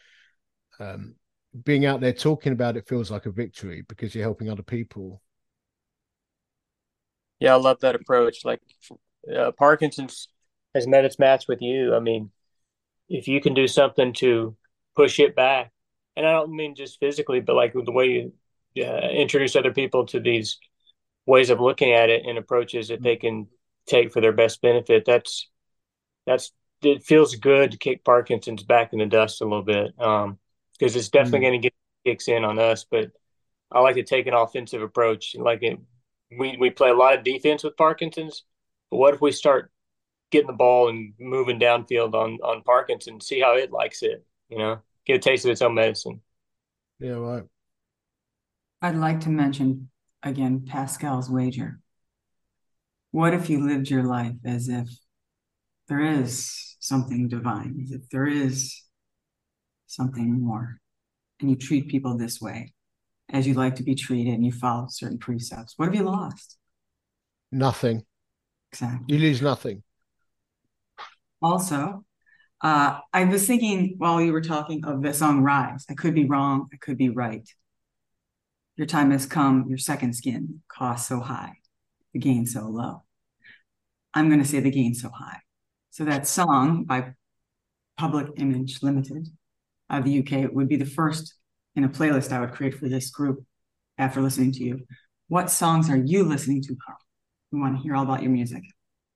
know. Being out there talking about it feels like a victory because you're helping other people. Yeah, I love that approach. Like Parkinson's has met its match with you. I mean, if you can do something to push it back, and I don't mean just physically, but like the way you introduce other people to these ways of looking at it and approaches that they can take for their best benefit. That's it feels good to kick Parkinson's back in the dust a little bit, because it's definitely going to get kicks in on us. But I like to take an offensive approach. We play a lot of defense with Parkinson's, but what if we start getting the ball and moving downfield on Parkinson's, see how it likes it, get a taste of its own medicine. Yeah, right. I'd like to mention again Pascal's wager. What if you lived your life as if there is something divine, as if there is something more, and you treat people this way as you like to be treated and you follow certain precepts? What have you lost? Nothing. Exactly. You lose nothing. Also, I was thinking while you were talking of the song Rise, I could be wrong, I could be right. Your time has come, your second skin costs so high, the gain so low. I'm going to say the gain so high. So that song by Public Image Limited out of the UK would be the first in a playlist I would create for this group after listening to you. What songs are you listening to, Carl? We want to hear all about your music.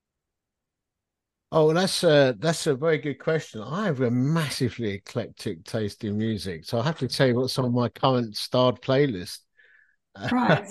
Oh, that's a very good question. I have a massively eclectic taste in music, so I have to tell you what's on my current starred playlist. Right.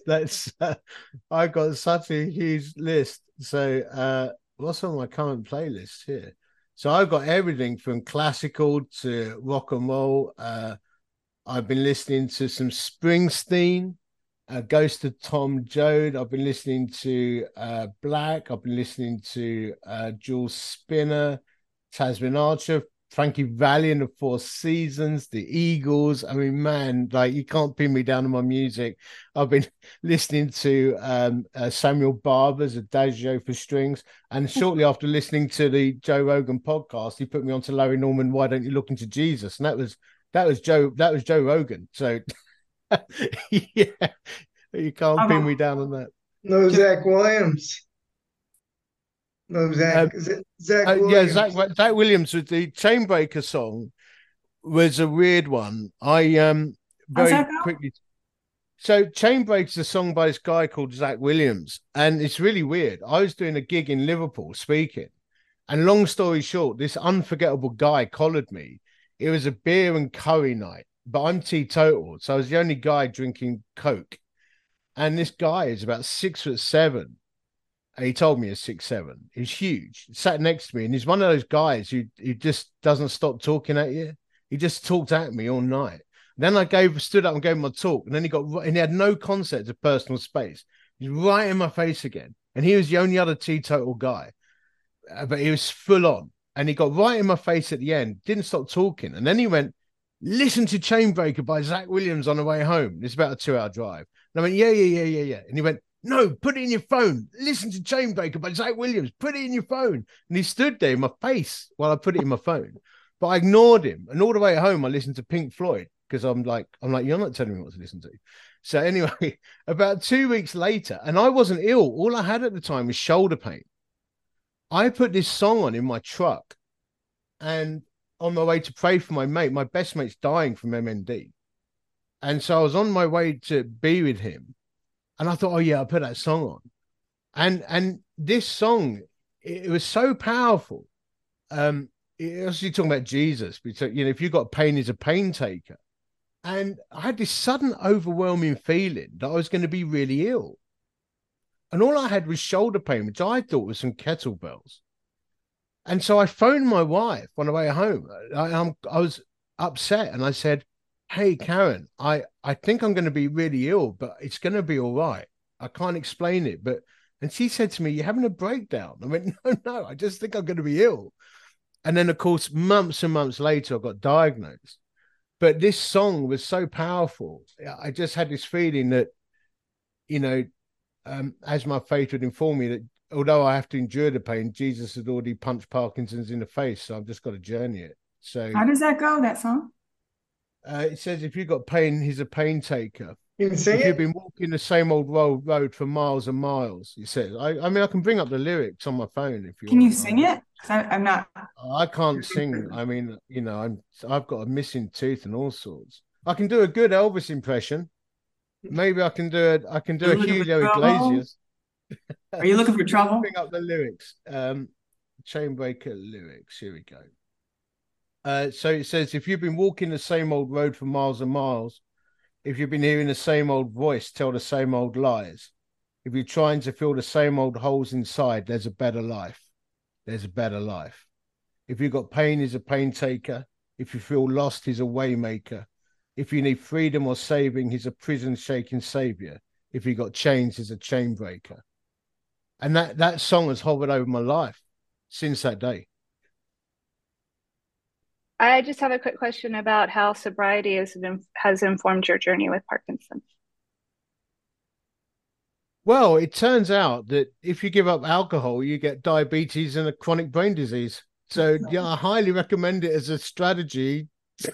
I got such a huge list. So, what's on my current playlist here? So I've got everything from classical to rock and roll. I've been listening to some Springsteen. Ghost of Tom Joad. I've been listening to Black. I've been listening to Jules Spinner, Tasman Archer, Frankie Valli and the Four Seasons, the Eagles. I mean, man, like you can't pin me down on my music. I've been listening to Samuel Barber's Adagio for Strings, and shortly after listening to the Joe Rogan podcast, he put me onto Larry Norman. Why Don't You Look Into Jesus? And that was Joe Rogan. So. Yeah, you can't pin me down on that. No, Zach Williams. No, Zach. Zach Williams. Yeah, Zach Williams with the Chainbreaker song was a weird one. I very quickly. So Chainbreaker's a song by this guy called Zach Williams, and it's really weird. I was doing a gig in Liverpool speaking, and long story short, this unforgettable guy collared me. It was a beer and curry night. But I'm teetotal, so I was the only guy drinking Coke. And this guy is about 6'7". And he told me he's 6'7". He's huge. He sat next to me, and he's one of those guys who just doesn't stop talking at you. He just talked at me all night. Then I stood up and gave him my talk, and then he had no concept of personal space. He's right in my face again, and he was the only other teetotal guy, but he was full on, and he got right in my face at the end. Didn't stop talking, and then he went, "Listen to Chainbreaker by Zach Williams on the way home." It's about a 2-hour drive. And I went, yeah. And he went, "No, put it in your phone. Listen to Chainbreaker by Zach Williams. Put it in your phone." And he stood there in my face while I put it in my phone. But I ignored him. And all the way home, I listened to Pink Floyd because I'm like, you're not telling me what to listen to. So anyway, about 2 weeks later, and I wasn't ill. All I had at the time was shoulder pain. I put this song on in my truck, and on my way to pray for my mate. My best mate's dying from MND. And so I was on my way to be with him. And I thought, oh yeah, I'll put that song on. And this song, it was so powerful. It was talking about Jesus. Because, if you've got pain, he's a pain taker. And I had this sudden overwhelming feeling that I was going to be really ill. And all I had was shoulder pain, which I thought was some kettlebells. And so I phoned my wife on the way home. I was upset, and I said, "Hey, Karen, I think I'm going to be really ill, but it's going to be all right. I can't explain it." And she said to me, "You're having a breakdown." I went, No, I just think I'm going to be ill. And then, of course, months and months later, I got diagnosed. But this song was so powerful. I just had this feeling that, as my faith would inform me, that although I have to endure the pain, Jesus had already punched Parkinson's in the face, so I've just got to journey it. So how does that go, that song? It says, if you've got pain, he's a pain taker. You can sing If you've it? been walking the same old road for miles and miles, he says. I mean, I can bring up the lyrics on my phone if you Can you want. sing it? 'Cause I'm not. I can't sing. I mean, I've got a missing tooth and all sorts. I can do a good Elvis impression. Maybe I can do it. I can do Are a you looking for Julio trouble? Iglesias. Are you looking for trouble? Bring up the lyrics. Chainbreaker lyrics. Here we go. So it says, if you've been walking the same old road for miles and miles, if you've been hearing the same old voice tell the same old lies, if you're trying to fill the same old holes inside, there's a better life. There's a better life. If you've got pain, he's a pain taker. If you feel lost, he's a way maker. If you need freedom or saving, he's a prison shaking savior. If you got chains, he's a chain breaker. And that song has hovered over my life since that day. I just have a quick question about how sobriety has informed your journey with Parkinson's. Well, it turns out that if you give up alcohol, you get diabetes and a chronic brain disease. So yeah, I highly recommend it as a strategy.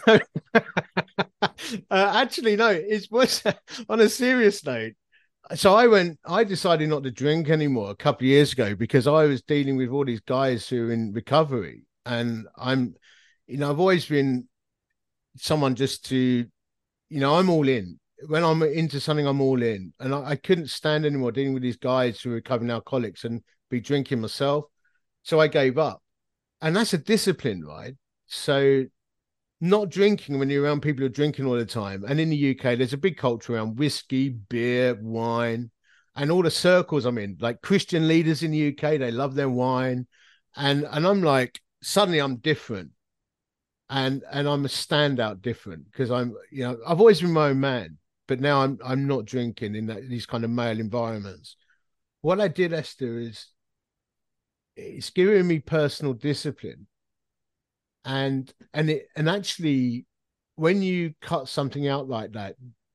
Actually, no, it was on a serious note. So I decided not to drink anymore a couple of years ago because I was dealing with all these guys who are in recovery. And I've always been someone just to, I'm all in. When I'm into something, I'm all in. And I couldn't stand anymore dealing with these guys who are recovering alcoholics and be drinking myself. So I gave up. And that's a discipline, right? So not drinking when you're around people who are drinking all the time. And in the UK, there's a big culture around whiskey, beer, wine, and all the circles I'm in, like Christian leaders in the UK, they love their wine. And I'm like, suddenly I'm different. And I'm a standout different because I've always been my own man, but now I'm not drinking in these kind of male environments. What I did, Esther, is it's giving me personal discipline. And actually, when you cut something out like that,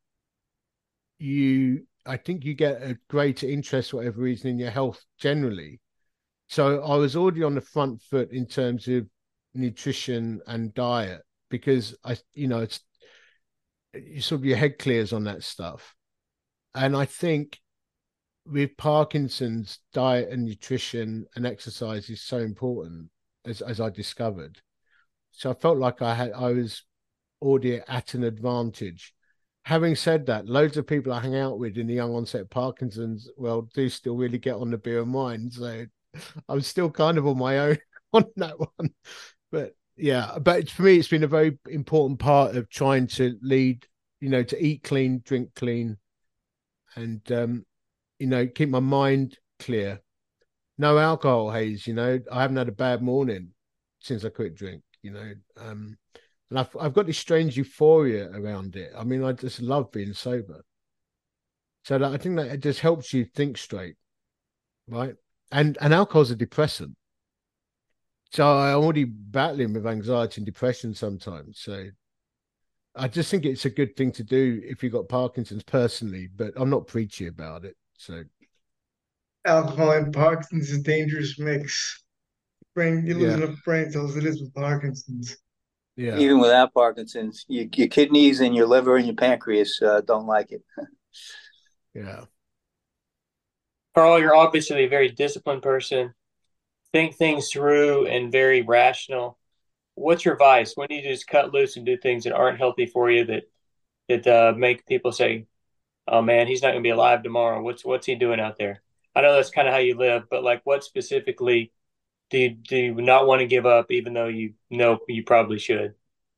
I think you get a greater interest, for whatever reason, in your health generally. So I was already on the front foot in terms of nutrition and diet because it's sort of your head clears on that stuff. And I think with Parkinson's, diet and nutrition and exercise is so important, as I discovered. So I felt like I was already at an advantage. Having said that, loads of people I hang out with in the young onset Parkinson's, well, do still really get on the beer and wine. So I'm still kind of on my own on that one. But yeah, but for me, it's been a very important part of trying to lead, to eat clean, drink clean, and, keep my mind clear. No alcohol, Hayes, I haven't had a bad morning since I quit drink. And I've got this strange euphoria around it. I mean, I just love being sober. So I think that it just helps you think straight, right? And alcohol's a depressant. So I'm already battling with anxiety and depression sometimes. So I just think it's a good thing to do if you've got Parkinson's personally, but I'm not preachy about it. So Alcohol and Parkinson's is a dangerous mix. You lose Yeah. enough brain cells it is with Parkinson's. yeah, Even without Parkinson's, your kidneys and your liver and your pancreas don't like it. yeah. Carl, you're obviously a very disciplined person, think things through and very rational. What's your advice? When do you just cut loose and do things that aren't healthy for you that make people say, "Oh man, he's not going to be alive tomorrow. What's he doing out there?" I know that's kind of how you live, but like, what specifically do you not want to give up, even though you know you probably should?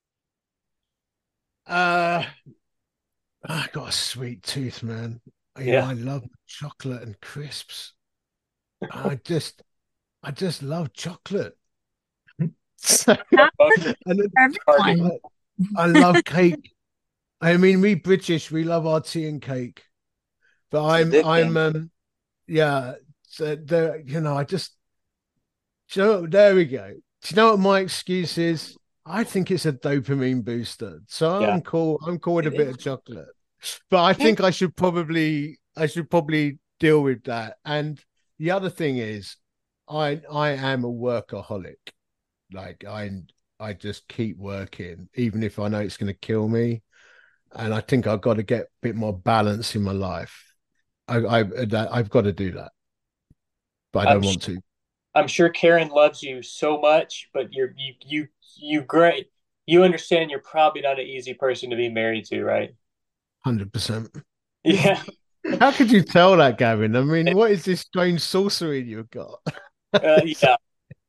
I got a sweet tooth, man. Yeah. I love chocolate and crisps. I just love chocolate. So, and I love cake. I mean, we British, we love our tea and cake. But yeah. So there, I just, there we go. Do you know what my excuse is? I think it's a dopamine booster. So Yeah. I'm cool. I'm cool with a bit of chocolate. But I think I should probably deal with that. And the other thing is, I am a workaholic. Like I just keep working, even if I know it's going to kill me. and I think I've got to get a bit more balance in my life. I've got to do that, but I don't want to. I'm sure Karen loves you so much, but you great. You understand you're probably not an easy person to be married to, right? 100%. Yeah. How could you tell that, Gavin? I mean, what is this strange sorcery you've got? Yeah.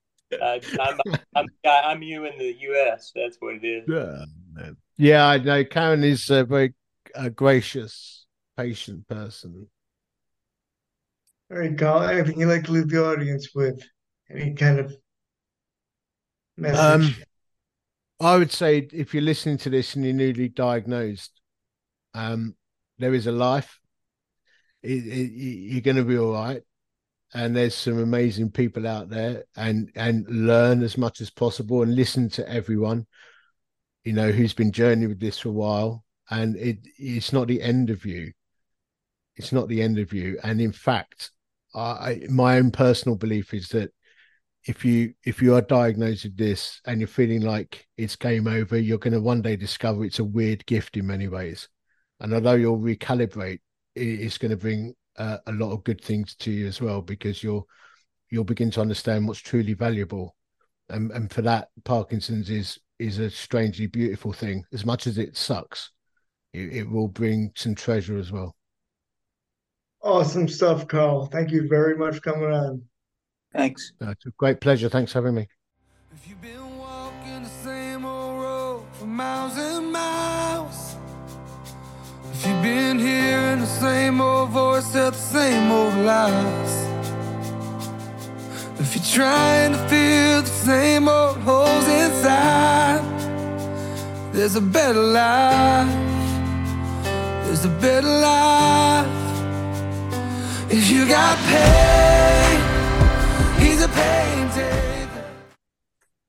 I'm you in the U.S. That's what it is. Yeah, I know. Karen is a very gracious, patient person. All right, Carl, anything you'd like to leave the audience with? Any kind of message? I would say if you're listening to this and you're newly diagnosed, there is a life. You're going to be all right. And there's some amazing people out there, and learn as much as possible and listen to everyone, who's been journeying with this for a while. And it's not the end of you. It's not the end of you. And in fact, my own personal belief is that if you are diagnosed with this and you're feeling like it's game over, you're going to one day discover it's a weird gift in many ways. And although you'll recalibrate, it's going to bring a lot of good things to you as well, because you'll begin to understand what's truly valuable. And for that, Parkinson's is a strangely beautiful thing. As much as it sucks, it will bring some treasure as well. Awesome stuff, Carl. Thank you very much for coming on. Thanks. It's a great pleasure. Thanks for having me. If you've been walking the same old road for miles and miles, if you've been hearing the same old voice tell the same old lies, if you're trying to fill the same old holes inside, there's a better life. There's a better life. If you got pain, he's a painting.